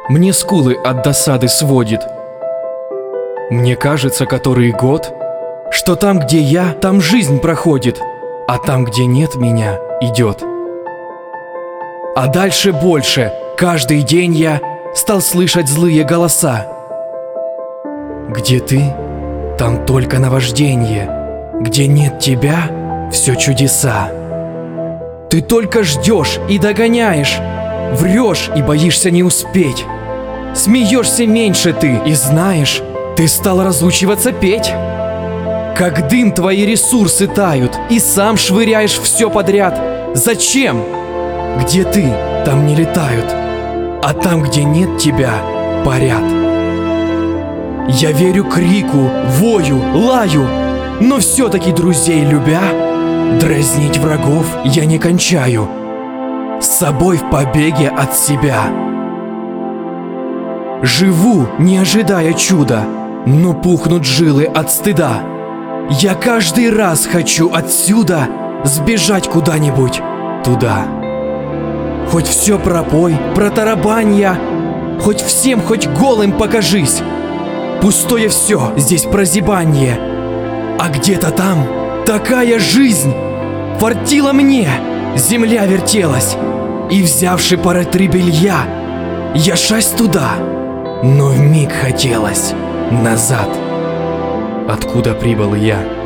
мне скулы от досады сводит. Мне кажется, который год, что там, где я, там жизнь проходит, а там, где нет меня, идет. А дальше больше, каждый день я стал слышать злые голоса. Где ты, там только наваждение, где нет тебя, все чудеса. Ты только ждешь и догоняешь, врешь и боишься не успеть. Смеешься меньше ты и знаешь, ты стал разучиваться петь. Как дым твои ресурсы тают, и сам швыряешь все подряд. Зачем? Где ты, там не летают, а там, где нет тебя, парят. Я верю крику, вою, лаю, но все-таки друзей любя, дразнить врагов я не кончаю, с собой в побеге от себя. Живу, не ожидая чуда, но пухнут жилы от стыда. Я каждый раз хочу отсюда сбежать куда-нибудь туда. Хоть все пропой, протарабань я, хоть всем, хоть голым покажись. Пустое все, здесь прозябанье, а где-то там такая жизнь. Фартила мне, земля вертелась, и, взявши пары три белья, я шасть туда, но вмиг хотелось назад, откуда прибыл я.